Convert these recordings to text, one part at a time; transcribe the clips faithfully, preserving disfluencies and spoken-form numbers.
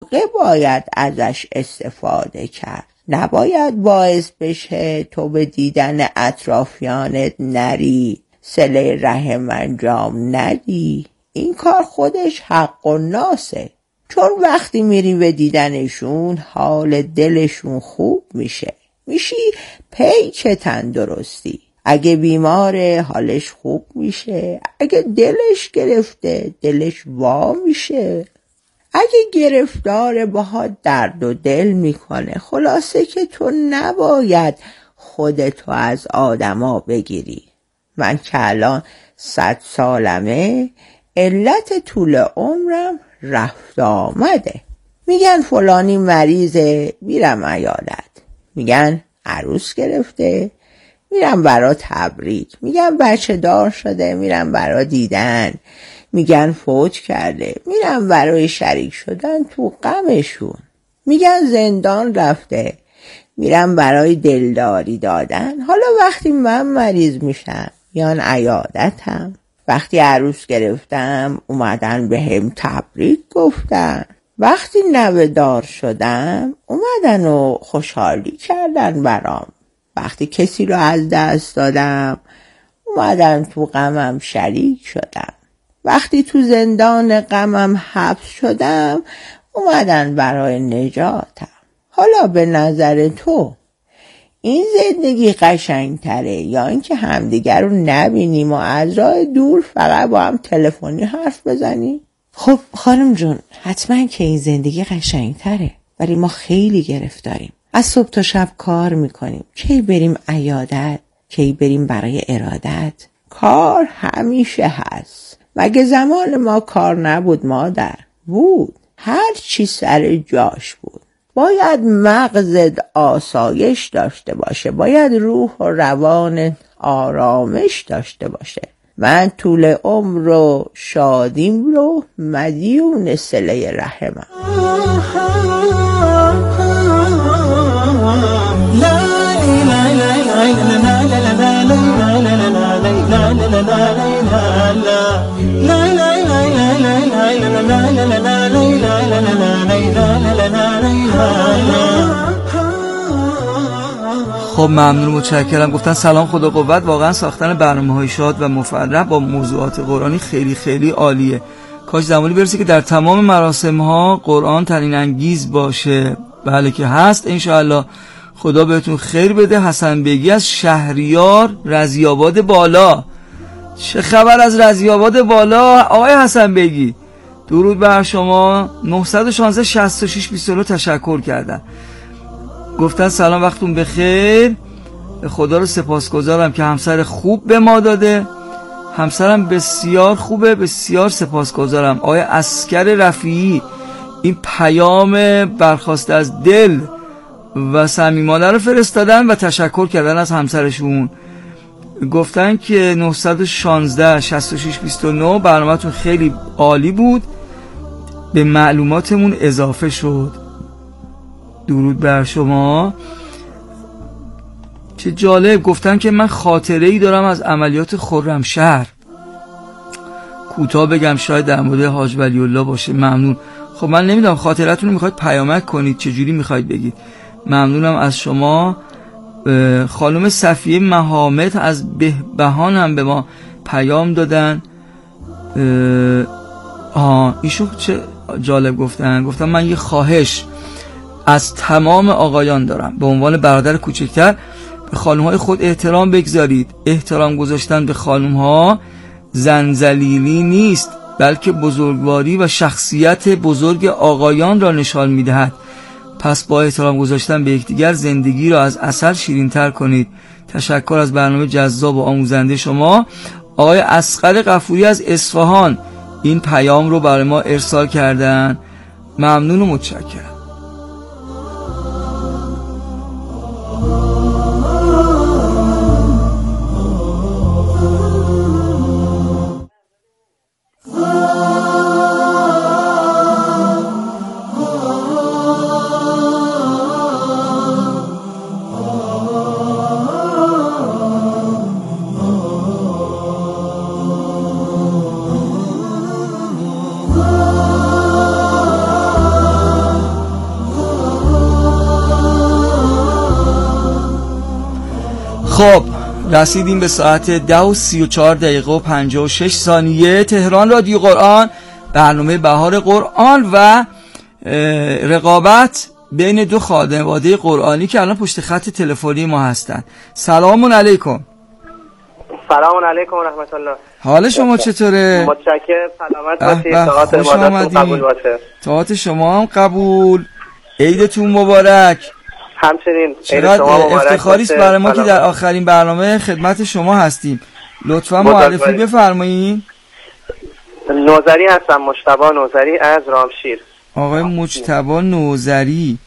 موقع باید ازش استفاده کرد. نباید باعث بشه تو به دیدن اطرافیانت نری، صله رحم انجام ندی. این کار خودش حق و ناسه، چون وقتی میری به دیدنشون حال دلشون خوب میشه، میشی پیک تندرستی. اگه بیماره حالش خوب میشه، اگه دلش گرفته دلش وا میشه، اگه گرفتار باها درد و دل میکنه. خلاصه که تو نباید خودتو از آدما بگیری. من که الان صد سالمه، علت طول عمرم رفت آمده. میگن فلانی مریضه، میرم عیادت. میگن عروس گرفته، میرم برا تبریک. میگن بچه دار شده، میرم برا دیدن. میگن فوت کرده، میرم برای شریک شدن تو غمشون. میگن زندان رفته، میرم برای دلداری دادن. حالا وقتی من مریض میشم میان عیادتم. وقتی عروس گرفتم اومدن به هم تبریک گفتن. وقتی نوه دار شدم اومدن و خوشحالی کردن برام. وقتی کسی رو از دست دادم اومدن تو غمم شریک شدن. وقتی تو زندان غمم حبس شدم اومدن برای نجاتم. حالا به نظر تو این زندگی قشنگ تره یا اینکه همدیگر رو نبینیم و از راه دور فقط با هم تلفنی حرف بزنیم؟ خب خانم جون، حتما که این زندگی قشنگ تره، ولی ما خیلی گرفتاریم. از صبح تا شب کار میکنیم، کی بریم عیادت، کی بریم برای ارادت. کار همیشه هست. مگه زمان ما کار نبود مادر؟ بود. هر چی سر جاش بود. باید مغزت آسایش داشته باشه، باید روح و روان آرامش داشته باشه. من طول عمر و شادیم رو مدیون صله رحمم. خب ممنون، متشکرم. گفتن سلام، خدا قوت. واقعا ساختن برنامه‌های شاد و مفرح با موضوعات قرآنی خیلی خیلی عالیه. کاش زمانی برسه که در تمام مراسم ها قرآن تعیین انگیز باشه. بله که هست انشاءالله. خدا بهتون خیر بده. حسن بیگی از شهریار رضی‌آباد بالا. چه خبر از رضی‌آباد بالا آقای حسن بیگی؟ درود بر شما. نه یک شش شصت و شش بیست و نه تشکر کردن. گفتن سلام، وقتون بخیر. خدا رو سپاسگزارم که همسر خوب به ما داده. همسرم بسیار خوبه، بسیار سپاسگزارم. آقای عسکر رفیعی این پیام برخواسته از دل و صمیمانه رو فرستادن و تشکر کردن از همسرشون. گفتن که نه یک شش شصت و شش بیست و نه برنامه‌تون خیلی عالی بود، به معلوماتمون اضافه شد. درود بر شما. چه جالب. گفتن که من خاطره ای دارم از عملیات خرمشهر. کوتاه بگم شاید در مورد حاج ولی الله باشه. ممنون. خب من نمیدونم خاطرتون رو میخواید پیامک کنید، چجوری میخواید بگید. ممنونم از شما. خانم صفیه محامد از بهبهان هم به ما پیام دادن. آه ایشون چه جالب گفتن. گفتن من یه خواهش از تمام آقایان دارم. به عنوان برادر کوچکتر به خانم‌های خود احترام بگذارید. احترام گذاشتن به خانم‌ها زنجلیلی نیست، بلکه بزرگواری و شخصیت بزرگ آقایان را نشان می‌دهد. پس با احترام گذاشتن به یکدیگر زندگی را از عسل شیرین‌تر کنید. تشکر از برنامه جذاب و آموزنده شما. آقای اصغر غفوری از اصفهان این پیام رو برای ما ارسال کردن. ممنون و متشکرم. خب رسیدیم به ساعت ده و سی و چهار دقیقه و پنجاه و شش ثانیه. تهران رادیو قرآن، برنامه بهار قرآن و رقابت بین دو خانواده قرآنی که الان پشت خط تلفنی ما هستن. سلام علیکم. سلام علیکم و رحمت الله. حال شما چطوره؟ متشکرم، سلامت باشید. طاعت عبادتتون قبول باشه. طاعت شما هم قبول. عیدتون مبارک. همچنین چقدر افتخاری است برای ما که در آخرین برنامه خدمت شما هستیم. لطفا معرفی بفرمایید. نوذری هستم، مجتبی نوذری از رامشیر. آقای مجتبی نوذری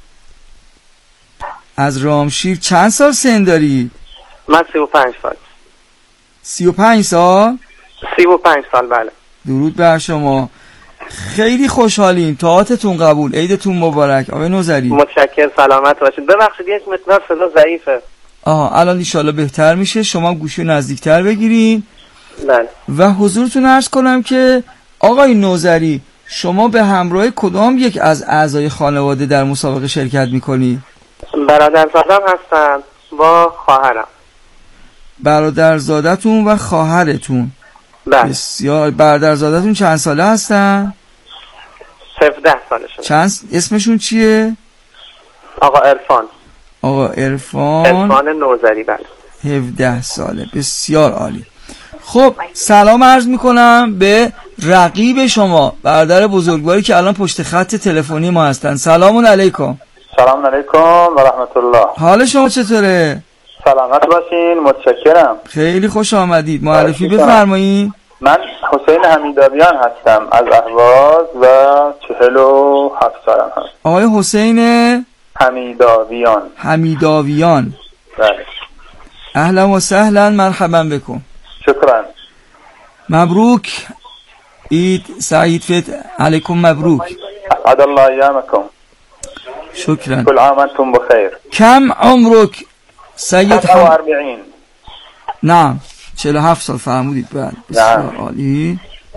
از رامشیر. چند سال سن دارید؟ من سی و پنج سال. سی و پنج سال؟ سی و پنج سال بله. درود بر شما. خیلی خوشحالیم. طاعتتون قبول. عیدتون مبارک آقای نوذری. متشکرم، سلامت باشید. ببخشید یک مقدار صدا ضعیفه. آها الان ان شاءالله بهتر میشه. شما گوشی نزدیکتر بگیرین. بله. و حضورتون عرض کنم که آقای نوذری شما به همراه کدام یک از اعضای خانواده در مسابقه شرکت میکنید؟ برادرزادم هستم با خواهرم. برادرزادتون و خواهرتون. بله. بسیار. برادرزادتون چند ساله هستن؟ هفده سالشون. چند اسمشون چیه؟ آقا عرفان. آقا عرفان. عرفان نوذری. بله. هفده ساله. بسیار عالی. خب سلام عرض میکنم به رقیب شما، برادر بزرگواری که الان پشت خط تلفنی ما هستن. سلام علیکم. سلام علیکم و رحمت الله. حال شما چطوره؟ سلامت باشین، متشکرم. خیلی خوش آمدید. معرفی بفرمایید. من حسین حمیداویان هستم از اهواز و چهل و هفت سالم هست. آقای حسین حمیداویان. حمیداویان. بله. اهلا و سهلا، مرحبا بکن. شکرا. مبروک. عید سعید فت علیکم. مبروک. عاد الله ایامکم. شکرا. کل عام انتم بخیر. کم عمرک سید حم... نعم چهل و هفت سال فرمودید. بعد بسیار عالی.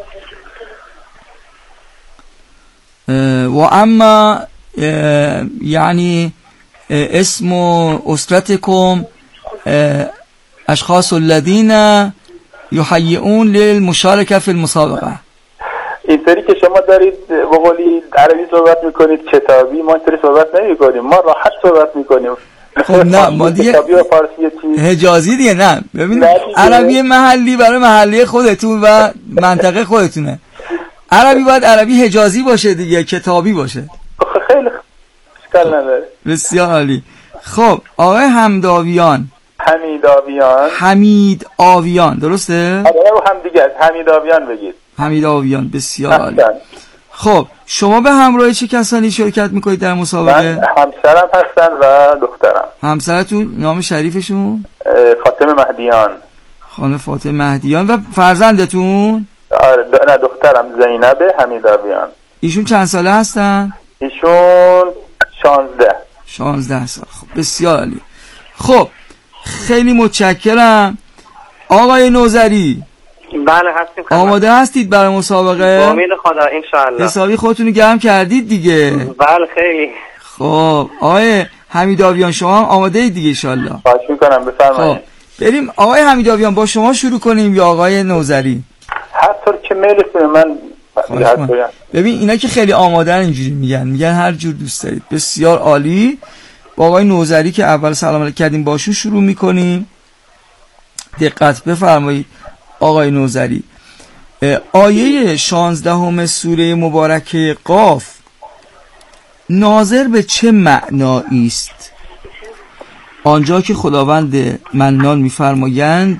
و اما یعنی اسم اسرتكم اشخاص الذين يحيئون للمشاركه في المسابقه. اینطوری که شما دارید به قولی عربی صحبت میکنید کتابی، ما اینطوری صحبت نمیکنیم، ما راحت صحبت میکنیم. خب نه ما دیگه کتابی و فارسی چی حجازی دیگه نه. ببینید عربی محلی برای محلی خودتون و منطقه خودتونه. عربی باید عربی حجازی باشه دیگه، کتابی باشه. خیلی اشکال نداره. بسیار عالی. خب آقای حمداویان. حمیداویان. حمید آویان درسته؟ آره هم دیگه حمیداویان بگید. حمیداویان. بسیار عالی. خب شما به همراه چه کسانی شرکت میکنید در مسابقه؟ من همسرم هستن و دخترم. همسرتون نام شریفشون؟ فاطمه مهدیان. خانم فاطمه مهدیان. و فرزندتون؟ آره نه دخترم زینب حمیداویان. ایشون چند ساله هستن؟ ایشون شانزده. شانزده سال. خب بسیار عالی. خب خیلی متشکرم. آقای نوذری بله هستیم. آماده هستید برای مسابقه؟ با امید خدا انشاءالله. حسابی خودتون رو گرم کردید دیگه. بله خیلی. خب آقای حمیداویان شما هم آماده اید دیگه انشاءالله. خواهش میکنم بفرمایید. خب بریم آقای حمیداویان با شما شروع کنیم یا آقای نوذری؟ هر طور که میلتونه. من ببین اینا که خیلی آمادن اینجوری میگن میگن هر جور دوست دارید. بسیار عالی. با آقای نوذری که اول سلام علیک کردیم باشون شروع میکنیم. دقت بفرمایید آقای نوذری. آیه شانزدهم سوره مبارکه قاف ناظر به چه معنایی است؟ آنجا که خداوند منان میفرمایند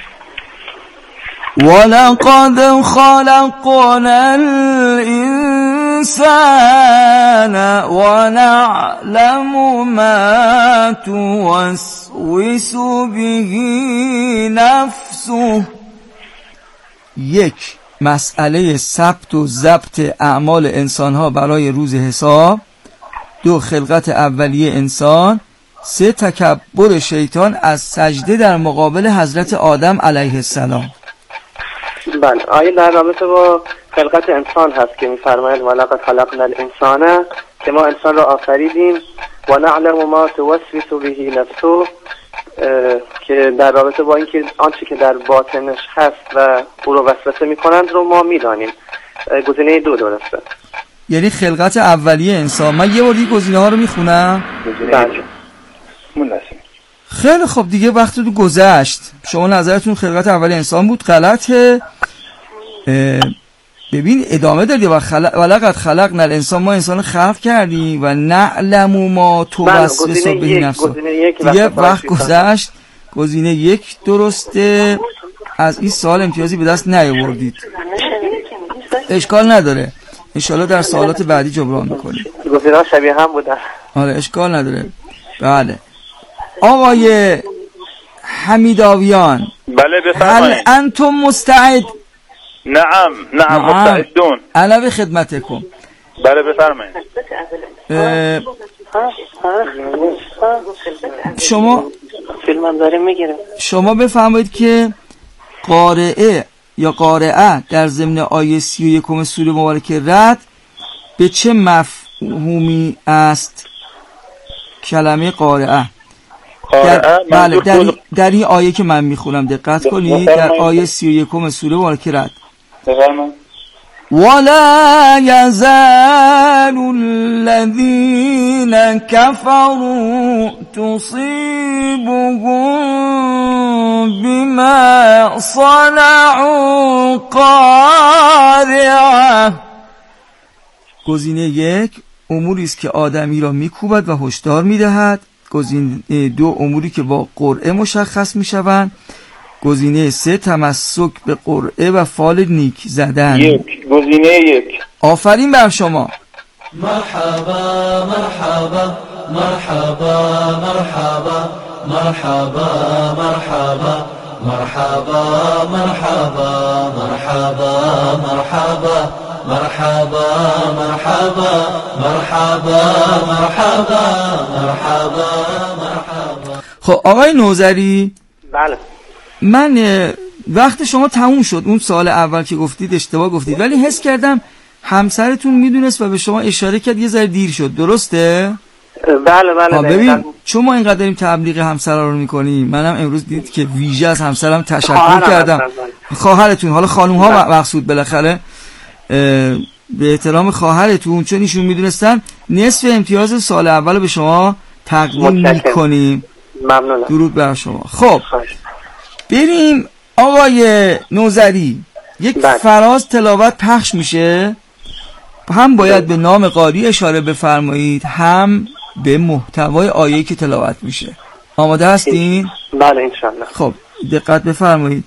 وَلَقَدْ خَلَقْنَا الْإِنسَانَ وَنَعْلَمُ مَا تُوَسْوِسُ بِهِ نَفْسُهُ. یک، مسئله ثبت و ضبط اعمال انسانها برای روز حساب. دو، خلقت اولیه انسان. سه، تکبر شیطان از سجده در مقابل حضرت آدم علیه السلام. بله آیه در رابطه با خلقت انسان هست که می‌فرماید ولقد خلقنا الانسان، که ما انسان را آفریدیم و نعلم ما توسوس به نفسه، که در رابطه با اینکه آنچه که در باطنش هست و او رو وسوسه میکنند رو ما میدانیم. گزینه دو درسته، یعنی خلقت اولیه انسان. من یه بار دیگه گزینه ها رو میخونم. بله. خیلی خب دیگه وقت تو گذشت. شما نظرتون خلقت اولیه انسان بود، غلطه. ببین ادامه دادی و خلق ولقد خلقنا الانسان، ما انسان خلق کردیم و نعلم ما توسوس به نفسه. دیگه وقت گذشت. گزینه یک درسته. از این سوال امتیازی به دست نیاوردید. اشکال نداره، انشالله در سوالات بعدی جبران میکنیم. گزینه‌ها شبیه هم بودن. آره اشکال نداره. بله آقای حمیداویان، بله بفرمایید. هل انتم مستعد؟ نعم نعم مستعدون. انا به خدمتکم. بله بفرمایید. شما فیلمم داریم میگیره. شما بفرمایید که قارئه یا قارئه در ضمن آیه سی و یکم سوره مبارکه رعد به چه مفهومی است؟ کلمه قارئه در بله در, در این آیه که من میخونم دقت کنید، در آیه سی و یکم سوره مبارکه رعد ولا يزال الذين كفروا تصيبهم بما صنعوا قارعة. گزینه یک اموری است که آدمی را میکوبد و هشدار میدهد. گزینه دو اموری که با قرعه مشخص میشوند. گزینه سه تمسک به قرعه و فال نیک زدن. یک گزینه یک. آفرین بر شما. مرحبا مرحبا مرحبا مرحبا مرحبا مرحبا مرحبا مرحبا مرحبا مرحبا مرحبا مرحبا مرحبا مرحبا مرحبا مرحبا. خب آقای نوذری، بله من وقت شما تموم شد. اون سال اول که گفتید اشتباه گفتید، ولی حس کردم همسرتون میدونست و به شما اشاره کرد، یه ذره دیر شد. درسته؟ بله بله. ببین چون ما اینقدر داریم تبلیغ همسرا رو میکنیم، منم امروز دید که ویژه از همسرم تشکر کردم. خواهرتون، حالا خانوم ها مقصود بالاخره به احترام خواهرتون، چون ایشون میدونستن نصف امتیاز سال اول به شما تقدیم میکنیم. ممنونم. درود بر شما. خب بریم آقای نوذری، یک بله. فراز تلاوت پخش میشه، هم باید به نام قاری اشاره بفرمایید، هم به محتوای آیه‌ای که تلاوت میشه. آماده هستین؟ بله انشالله. خب دقت بفرمایید.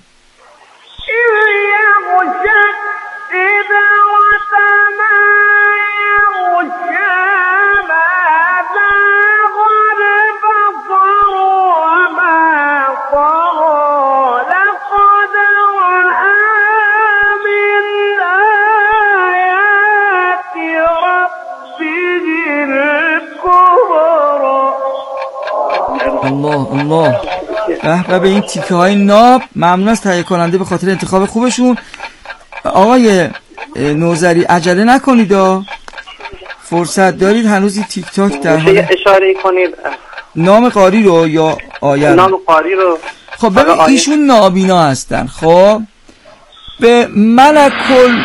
الله الله. به به این تیکه های ناب. ممنون از تهیه کننده به خاطر انتخاب خوبشون. آقای نوذری عجله نکنید، فرصت دارید، هنوز این تیک تاک در حال. اشاره کنید نام قاری رو یا آیه؟ نام قاری رو. خب ببین ایشون نابینا هستن. خب به ملکل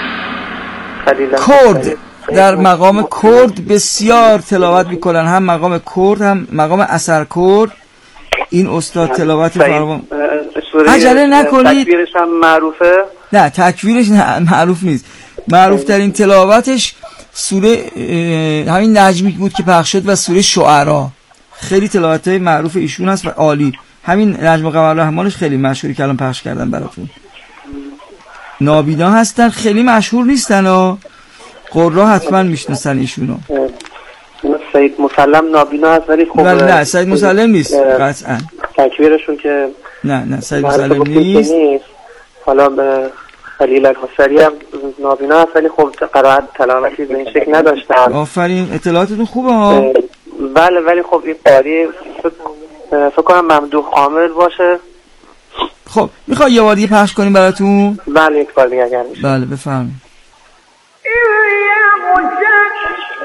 کرد در مقام کرد بسیار تلاوت میکنن، هم مقام کرد هم مقام اثر کرد. این استاد تلاوت فراوان. عجله نکنید. تکبیرش هم معروفه؟ نه تکبیرش نه معروف نیست. معروف ترین تلاوتش سوره همین نجمی بود که پخش شد و سوره شعرا. خیلی تلاوت‌های معروف ایشون هست و عالی. همین نجم قمر رحمانش خیلی مشهوری که الان پخش کردن براتون. نابینا هستن، خیلی مشهور نیستن ها. قرا حتما میشناسن ایشونو. سید مسلم نابینا هست ولی خب بله نه سید مسلم نیست قطعا. تکبیرشون که نه نه سید مسلم نیست. حالا به خلیل الحصری هم نابینا هست ولی خب قرائت تلاوتی به این شکل نداشتن. آفرین اطلاعاتتون خوبه ها. بله ولی خب این قاری فکر کنم ممدوح عامر باشه. خب میخوای یه بار دیگه پخش کنیم براتون؟ بله یک بار دیگه اگر میشه. بله بفرمایید.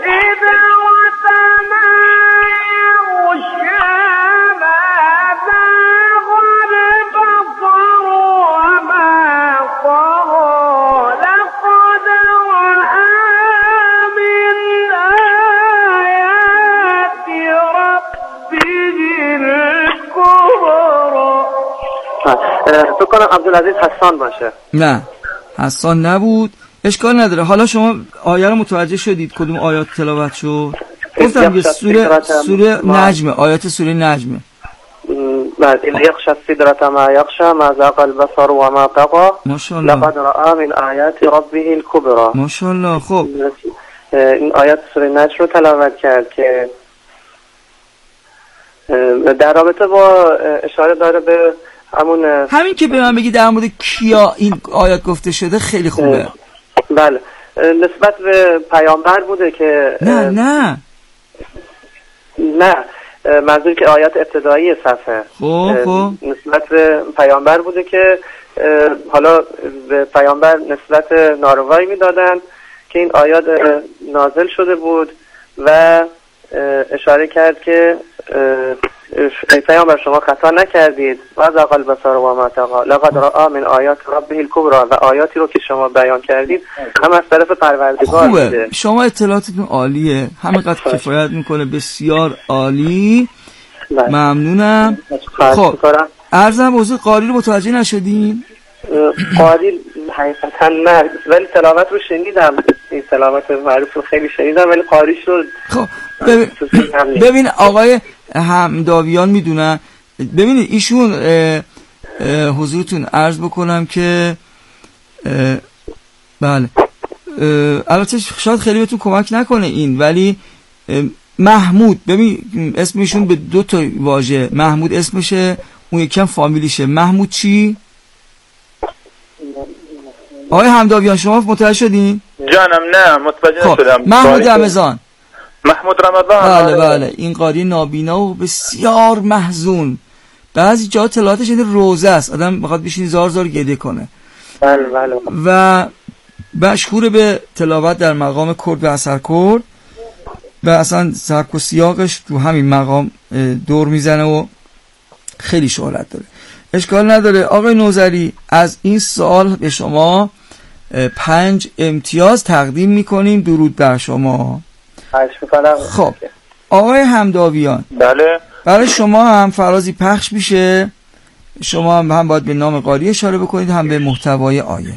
إذا وسما يغشى ماذا فکر کنم عبدالعزیز حسان باشه. نه حسان نبود، اشکال نداره. حالا شما آیه رو متوجه شدید کدوم آیات تلاوت شد؟ گفتم که سوره سوره نجمه، آیات سوره نجمه. بعد این یخشى السدرة ما یخشى ما زاغ البصر و ما طغى ماشاءالله لقد رأى من آیات ربه الكبرى. ماشاءالله. خب این آیات سوره نجم رو تلاوت کرد که در رابطه با اشاره داره به همون همین که به من بگی در مورد کیا این آیات گفته شده خیلی خوبه. بله نسبت به پیامبر بوده که نه نه نه منظور که آیات ابتدایی صفحه خب خب نسبت به پیامبر بوده که حالا به پیامبر نسبت ناروایی میدادن که این آیات نازل شده بود و اشاره کرد که ای پیامبر شما خطا نکردید و زاغ البصر و ما طغى لقد رأى من آیات ربه الكبرى و آیاتی رو که شما بیان کردید هم از طرف پروردگار خوبه. شما اطلاعاتتون عالیه، همینقدر کفایت میکنه. بسیار عالی، ممنونم. خب عرضم حضور قاری رو متوجه نشدین؟ قاری حقیقتا نه، ولی تلاوت رو شنیدم، این تلاوت معروف رو خیلی شنیدم ولی قاریش رو خب ببین, ببین آقای همداویان میدونن. ببینید ایشون اه اه حضورتون عرض بکنم که اه بله البته شاید خیلی بهتون کمک نکنه این، ولی محمود، ببین اسمشون به دو تا واژه، محمود اسمشه، اون یکم فامیلیشه. محمود چی؟ آقای همداویان شما متوجه شدین؟ جانم نه متوجه نشدم. محمود رمضان. محمود رمضان. بله بله این قاری نابینا و بسیار محزون، بعضی جا تلاوتش این روزه است، آدم میخواد بشین زار زار گریه کنه. بله بله. و مشهور به تلاوت در مقام کرد و اثر کرد و اصلا سبک و سیاقش تو همین مقام دور میزنه و خیلی شهرت داره. اشکال نداره. آقای نوذری از این سال به شما پنج امتیاز تقدیم میکنیم. درود بر شما. خب آقای همداویان، بله برای شما هم فرازی پخش میشه. شما هم, هم باید به نام قاری اشاره بکنید هم به محتوای آیه.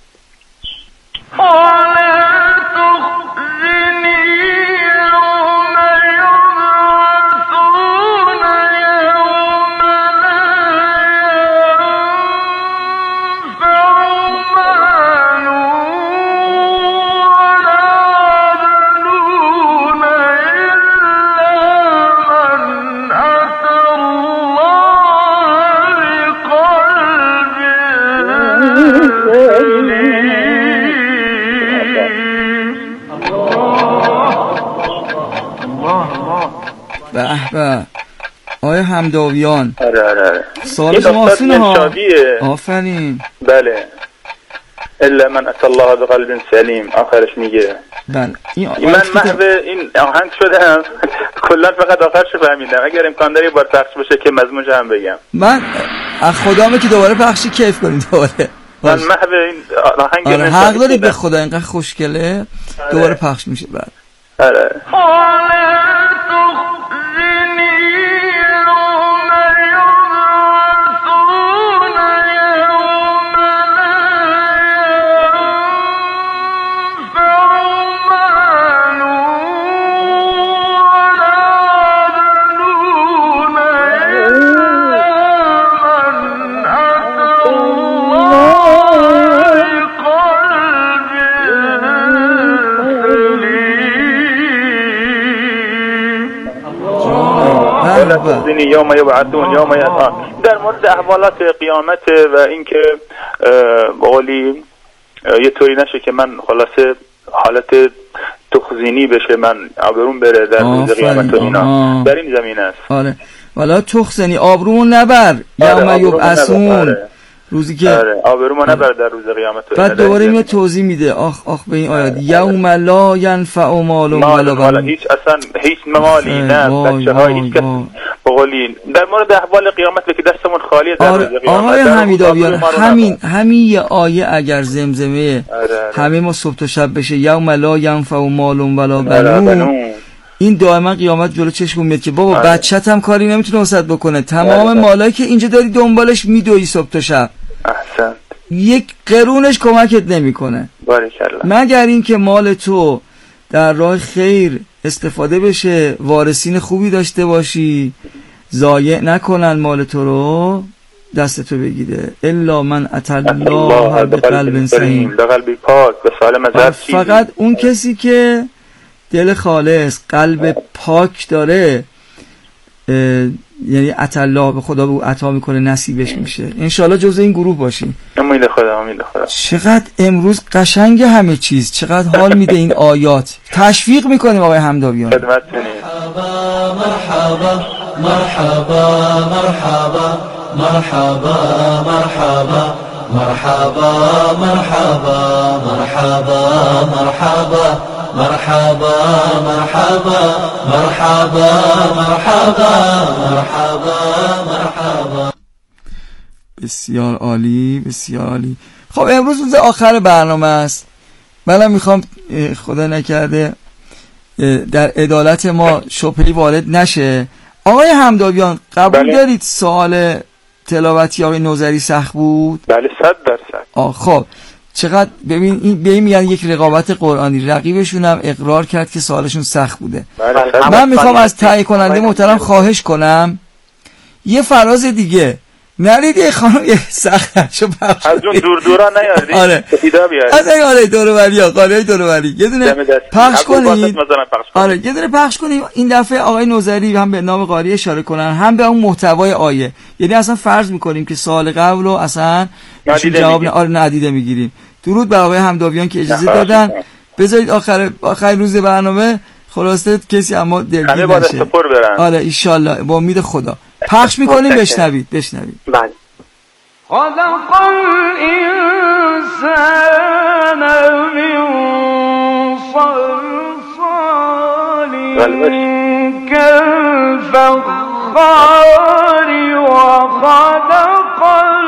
به آقای همداویان. آره آره سوال شما آسونه ها. آفرین. بله الا من اتى الله بقلب سلیم آخرش میگه. بله این من محو این آهنگ شدم کلا فقط آخرش فهمیدم. اگر امکان داره بار پخش بشه که مضمونش هم بگم. من از خدامه که دوباره پخشی کیف کنید دوباره. من محو این آهنگ آره حق داری به خدا اینقدر خوشگله. دوباره پخش میشه بعد. آره یوم یبعثون یوم یبعثون. در مورد احوالات قیامت و اینکه بقولی یه طوری نشه که من خلاصه حالت تخزینی بشه، من آبروم بره در روز قیامت و اینا، در این زمین است. آره والا تخزنی آبرومون نبر یوم یبعثون، روزی که آره آبرومو نبر در روز قیامت. بعد دوباره میاد توضیح میده آخ آخ به این آیات یوم لا ینفع مال ولا بنون. هیچ اصلا هیچ مالی نه بچه‌ها هیچ کس بقولی در مورد احوال قیامت که دستمون خالیه در روز قیامت. آقای حمیداویان همین همین یه آیه اگر زمزمه همه ما صبح تا شب بشه یوم لا ینفع مال ولا بنون، این دائما قیامت جلو چشم میاد که بابا بچت هم کاری نمیتونه واسط بکنه، تمام مالایی که اینجا داری دنبالش میدوی صبح تا شب، احسن، یک قرونش کمکت نمیکنه باریکلا، مگر این که مال تو در راه خیر استفاده بشه، وارثین خوبی داشته باشی، ضایع نکنن مال تو رو، دستتو بگیره. الا من اتى الله بقلب سلیم، به قلبی پاک، به سالم از هر چیزی. فقط اون کسی که دل خالص، قلب پاک داره، یعنی اتى الله، به خدا به عطا میکنه، نصیبش میشه. انشالله جزء این گروه باشیم. امید خدا، امید خدا. چقدر امروز قشنگ همه چیز، چقدر حال میده این آیات. تشویق میکنیم آقای همداویان. خدمتتونید. مرحبا مرحبا مرحبا مرحبا مرحبا مرحبا مرحبا مرحبا مرحبا مرحبا مرحبا مرحبا مرحبا مرحبا مرحبا مرحبا. بسیار عالی، بسیار عالی. خب امروز روز آخر برنامه است. منم میخوام خدا نکرده در عدالت ما شبهه‌ای وارد نشه. آقای همداویان قبول بله. دارید سوال تلاوتی آقای نوذری سخت بود؟ بله صد درصد. آه خب چقدر ببین این به این میگن یک رقابت قرآنی. رقیبشون هم اقرار کرد که سوالشون سخت بوده. بله. من میخوام از تهیه کننده محترم خواهش کنم یه فراز دیگه نرید یه خانم یه سخت شو پخش از اون دور دورا نیاردید. آره از این آره دوروبری ها قاله دوروبری یه دونه پخش کنید. آره یه دونه پخش کنید. این دفعه آقای نوذری هم به نام قاری اشاره کنن هم به اون محتوای آیه. یعنی اصلا فرض میکنیم که سوال قبل رو اصلا جواب نه آره ندیده میگیریم. درود بر آقای همداویان که اجازه دادن. بذارید آخر آخر روز برنامه خلاصه کسی اما دلگیر نشه. آره ان شاء الله با امید خدا پخش میکنیم. بشنوید بشنوید. بله. خلق الانسان من صلصال كالفخار وخلق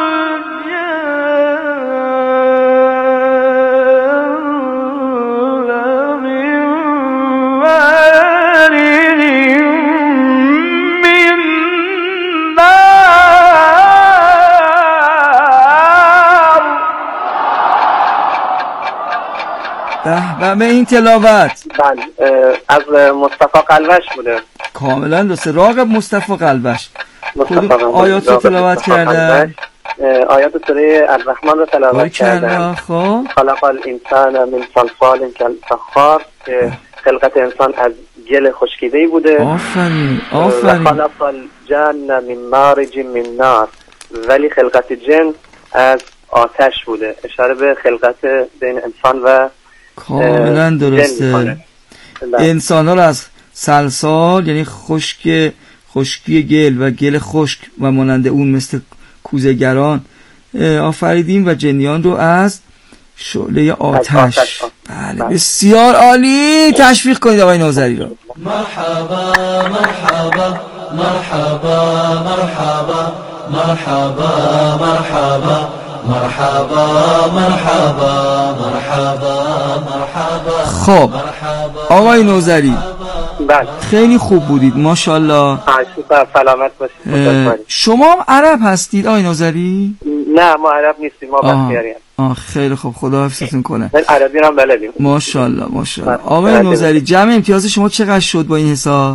و به این تلاوت بله از مصطفی قلبش بوده. کاملا درسته. راغب مصطفی قلبش کدوم آیات رو تلاوت کردن؟ آیات سوره الرحمن رو تلاوت کردن. خب خلق الانسان من صلصال كالفخار که خلقت انسان از گل خشکیده‌ای بوده. آفرین آفرین. خلق الجن من مارج من نار، ولی خلقت جن از آتش بوده. اشاره به خلقت بین انسان و کاملا درسته. انسان ها رو از سلسال یعنی خشک خشکی گل و گل خشک و مانند اون مثل کوزه‌گران آفریدیم و جنیان رو از شعله آتش. بله بسیار عالی. تشویق کنید آقای نوذری رو. مرحبا مرحبا مرحبا مرحبا مرحبا مرحبا مرحبا مرحبا مرحبا مرحبا. خب آقای نوذری بله خیلی خوب بودید ماشاءالله. سلامت باشید. شما عرب هستید آقای نوذری؟ نه ما عرب نیستیم، ما بختیاریم. آه خیلی خوب خدا حفظتون کنه. من عربی هم بلدیم ماشاءالله ماشاءالله. آقای نوذری جمع امتیاز شما چقدر شد با این حساب؟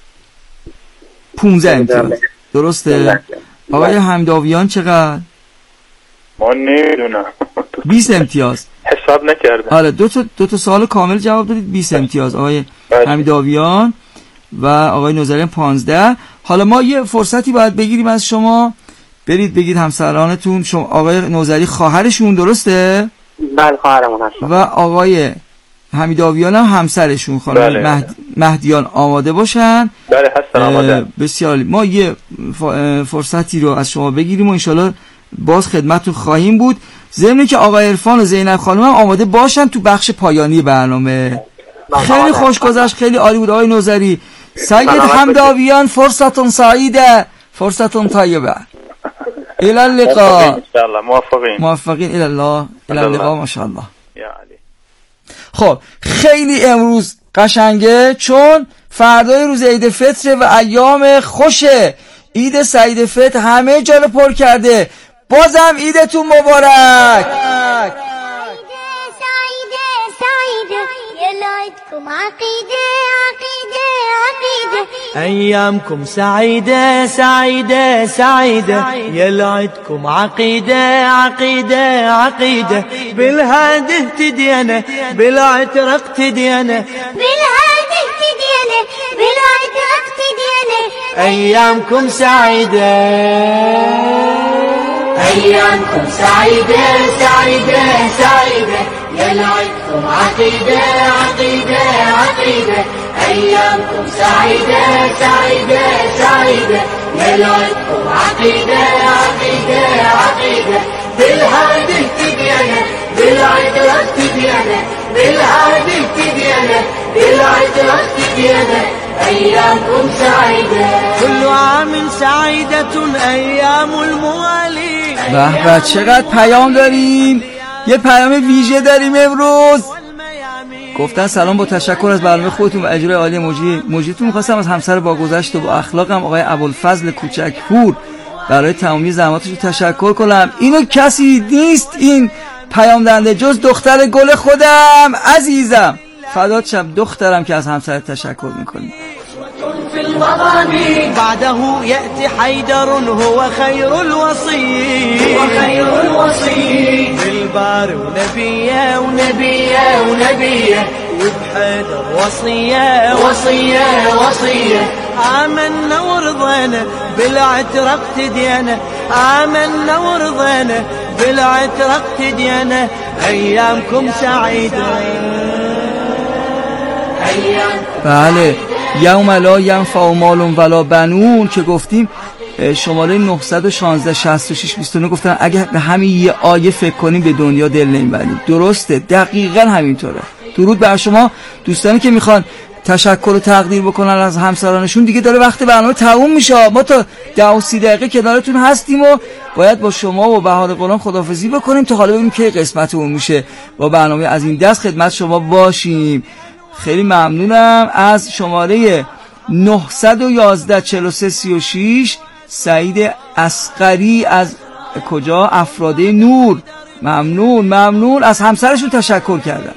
پانزده امتیاز درسته؟ آقای همداویان چقدر؟ ما نمیدونم. بیست امتیاز. حساب نکردم. آره دو تا دو تا سوال کامل جواب دادید. بیست امتیاز آقای همداویان و آقای نوذری پانزده. حالا ما یه فرصتی باید بگیریم از شما، برید بگید همسرانتون. شما آقای نوذری خواهرشون درسته؟ بله خواهرمون هست. و آقای حمیداویان هم همسرشون خانم بله. مهد... مهدیان آماده باشن. بله هستن آماده. بسیار ما یه فرصتی رو از شما بگیریم و انشالله باز خدمتتون خواهیم بود. ضمن که آقای عرفان و زینب خانم هم آماده باشن تو بخش پایانی برنامه. خیلی خوش گذشت، خیلی عالی بود آقای نوذری. سید همداویان فرصتون سعیده، فرصتون طیبه. الى اللقاء ان شاء الله. موفقین موفقین الى الله الى اللقاء ماشاءالله. یا علی. خب خیلی امروز قشنگه چون فردای روز عید فطر و ایام خوشه. عید سعید فطر همه جا رو پر کرده. بازم عیدتون مبارک. أيامكم سعيدة سعيدة سعيدة يلعدكم عقيدة عقيدة عقيدة بالهادي اهتدينا بالعترة اقتدينا بالهادي اهتدينا بالعترة اقتدينا أيامكم سعيدة أيامكم سعيدة سعيدة سعيدة يلعدكم عقيدة عقيدة عقيدة أيامكم سعيدة سعيدة سعيدة يلعدكم عقيدة عقيدة عقيدة بالهادي اهتدينا بالعترة اقتدينا بالهادي اهتدينا بالعترة اقتدينا أيامكم سعيدة كل عام سعيدة أيام الموالي. به به چقدر پیام داریم. یه پیام ویژه داریم امروز. گفتن سلام با تشکر از برنامه خودتون و اجرای عالی موجی موجیتون. می‌خواستم از همسر با گذشت و با اخلاقم آقای ابوالفضل کوچکپور برای تمامی زحماتش تشکر کنم. اینو کسی نیست این پیام دهنده جز دختر گل خودم عزیزم. فدات شم دخترم که از همسر تشکر میکنیم. في الوطن بعده يأتي حيدر هو خير الوصي هو خير الوصي بالبار ونبيه ونبيه ونبيه وبحيدر وصية وصية وصية آمنا ورضينا بالعترة اقتدينا آمنا ورضينا بالعترة اقتدينا أيامكم سعيدة بله یوم لا ینفع مال ولا بنون که گفتیم شماره نه یک شش شش شش بیست و نه گفتن اگه به همین یه آیه فکر کنیم به دنیا دل نمیبریم. درسته دقیقا همینطوره. درود بر شما دوستانی که میخوان تشکر و تقدیر بکنن از همسرانشون. دیگه داره وقت برنامه تموم میشه. ما تا ده و سی دقیقه کنارتون هستیم و باید با شما و بهار قرآن خداحافظی بکنیم تا حالا ببینیم که قسمتمون میشه با برنامه از این دست خدمت شما باشیم. خیلی ممنونم. از شماره نه یک یک چهار سه سی و شش سعید اصغری از کجا افراده نور. ممنون ممنون از همسرشون تشکر کردم.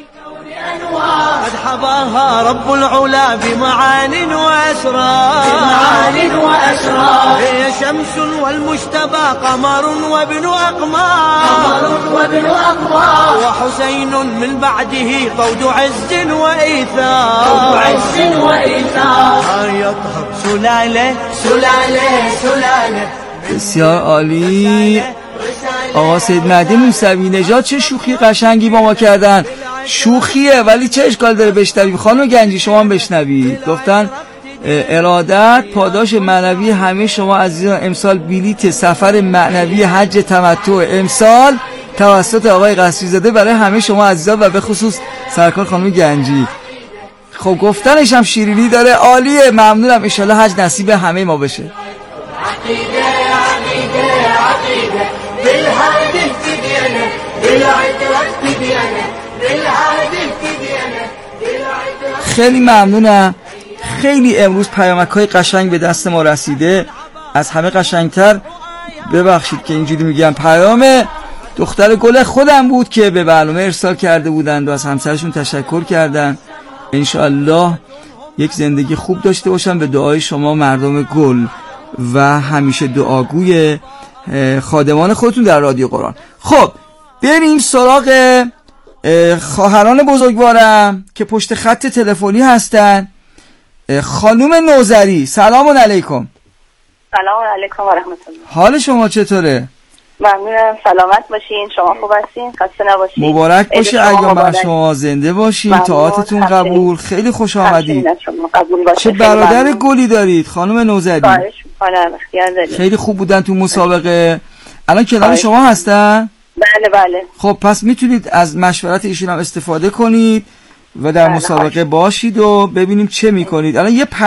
قد حباها رب العلا بمعان وأسرار بمعان وأسرار هي شمس والمجتبى قمر وابن أقمار قمر وابن أقمار وحسين من بعده طود عز وإيثار طود عز وإيثار يطهر سلالة سلالة سلالة بسیار عالی. آقا سید مهدی موسوی نژاد چه شوخی قشنگی با ما کردن. شوخیه ولی چه اشکال داره بشنویم. خانم گنجی شما هم بشنوید. گفتن ارادت پاداش معنوی همه شما عزیزان. امسال بلیت سفر معنوی حج تمتع امسال توسط آقای قصری زاده برای همه شما عزیزان و به خصوص سرکار خانم گنجی. خب گفتنش هم شیرینی داره. عالیه. ممنونم. ان شاءالله حج نصیب همه ما بشه. عقیده عقیده عقیده بالهادی اهتدینا بالعترة اقتدینا بالهادی اهتدینا بالعترة. خیلی ممنونم. خیلی امروز پیامک‌های قشنگ به دست ما رسیده. از همه قشنگتر ببخشید که اینجوری میگم پیام دختر گل خودم بود که به برنامه ارسال کرده بودند و از همسرشون تشکر کردن. انشاءالله یک زندگی خوب داشته باشن به دعای شما مردم گل و همیشه دعاگوی خادمان خودتون در رادیو قرآن. خب بریم سراغ خواهران بزرگوارم که پشت خط تلفنی هستن. خانوم نوذری سلام علیکم. سلام علیکم و رحمت الله. حال شما چطوره؟ ممنونم. سلامت باشین. شما خوب هستین؟ خسته نباشین. مبارک باشه. ایام بر شما زنده باشین. طاعتتون قبول. خیلی خوش آمدید. چه برادر گلی دارید خانم نوذری. خیلی خوب بودن تو مسابقه. الان کنار شما هستن؟ بله بله. خب پس میتونید از مشورت ایشون هم استفاده کنید و در مسابقه باشید و ببینیم چه میکنید. الان یه